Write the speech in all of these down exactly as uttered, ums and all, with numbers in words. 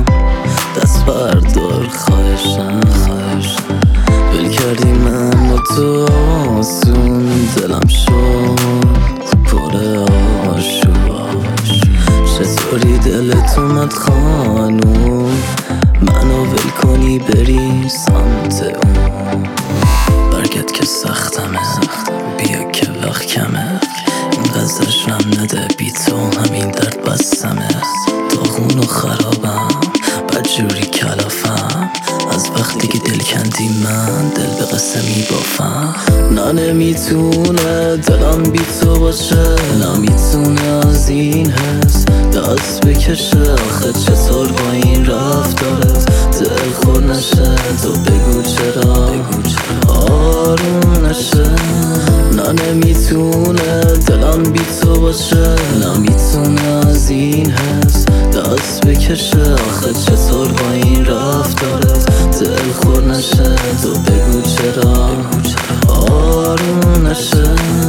باشم. دست بردار خواهشم، ول کردی من و تو آسون، دلم شد پر آشوب. چطوری دلت اومد خانوم منو ول کنی بری سمت اون؟ برگرد که سختمه، بیا که وقت کمه، اینقدر زجرم نده، بی تو همین درد بستمه. داغون و خرابم بدجوری کلافم، از وقتی که دل کندی من دل به قصه میبافم. نه نمیتونه دلم بی تو باشه، نمیتونه از این حس دست بکشه. آخه چطور با این رفتارت دل خور نشه؟ تو بگو چرا آروم نشه. نه نمیتونه دلم بی تو باشه، نمیتونه از این حس دست بکشه. آخه چطور با این رفتارت دل خور نشه؟ تو بگو چرا آروم نشه.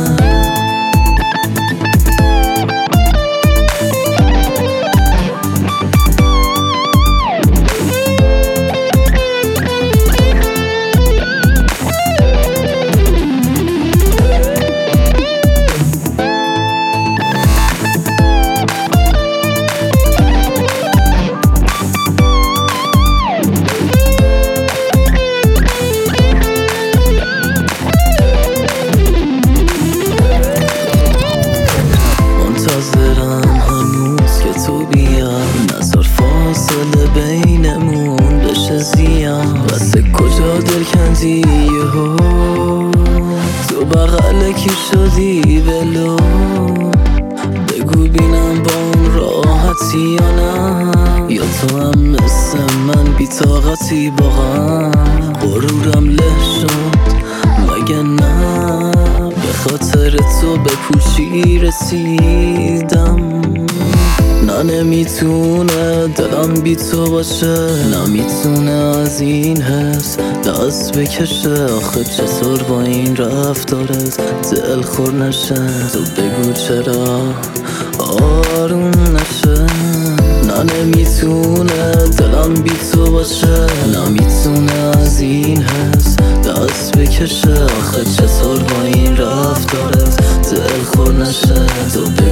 منتظرم هنوز که تو بیای، نذار فاصله بینمون بشه زیان. واسه کجا دل کندی یهو، تو بغل کی شدی ولو؟ بگو بینم با اون راحتی یا نه، یا تو هم مثل من بی‌طاقتی با هم؟ غرورم له شد مگه نه؟ به خاطر تو به پوچی رسیدم. نه نمیتونه دلم بی تو باشه، نمیتونه از این حس دست بکشه. آخه چطور با این رفتارت دل خور نشه؟ تو بگو چرا آروم نشه. نه نمیتونه دلم بی تو باشه، نمیتونه از این حس دست بکشه. آخه چطور با این رفتارت دل خور نشه؟ تو